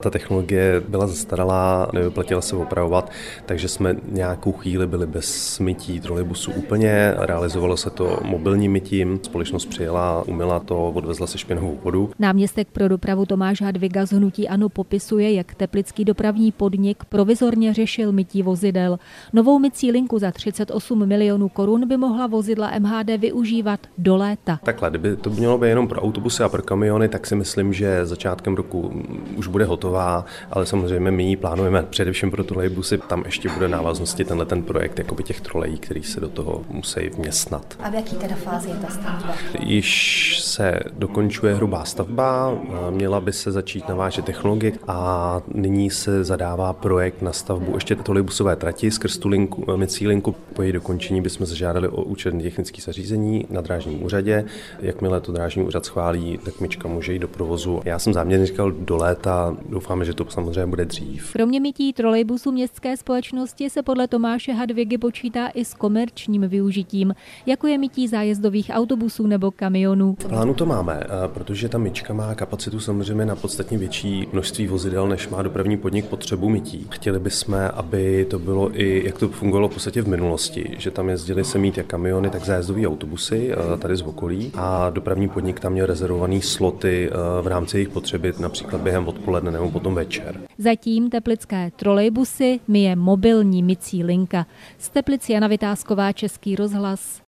Ta technologie byla zastaralá, nevyplatila se opravovat, takže jsme nějakou chvíli byli bez mytí trolejbusů úplně. Realizovalo se to mobilním mytím. Společnost přijela, umyla to, odvezla se špinavou vodu. Náměstek pro dopravu Tomáš Hadviga z hnutí ANO popisuje, jak teplický dopravní podnik provizorně řešil mytí vozidel. Novou mycí linku za 38 milionů korun by mohla vozidla MHD využívat do léta. Takhle, kdyby to mělo být jenom pro autobusy a pro kamiony, tak si myslím, že začátkem roku už bude hotová, ale samozřejmě my ji plánujeme především pro trolejbusy. Tam ještě bude návaznosti ten projekt jakoby těch trolejí, který se do toho musí vměstnat. A v jaký teda fázi je ta stavba? Již se dokončuje hrubá stavba, měla by se začít navážet technologie a nyní se zadává projekt na stavbu ještě trolejbusové trati skrz tu mycí linku. Po její dokončení bychom zažádali o účetní technické zařízení na drážním úřadě. Jakmile to drážní úřad schválí, tak myčka může jít do provozu. Já jsem záměrně říkal do léta, doufáme, že to samozřejmě bude dřív. Kromě mytí trolejbusů městské společnosti se podle Tomáše Hadvigy počítá i s komerčním využitím, jako je mytí zájezdových autobusů nebo kamionů. V plánu to máme, protože ta myčka má kapacitu samozřejmě na podstatně větší množství vozidel, než má dopravní podnik potřebu mytí. Chtěli bychom, aby to bylo i, jak to fungovalo v podstatě v minulosti, že tam jezdili se mít jak kamiony, tak zájezdové autobusy tady z okolí a dopravní podnik tam měl rezervovaný sloty v rámci jejich potřeby, například během odpoledne nebo potom večer. Zatím teplické trolejbusy myje mobilní mycí linka. Z Teplic Jana Vytázková, Český rozhlas.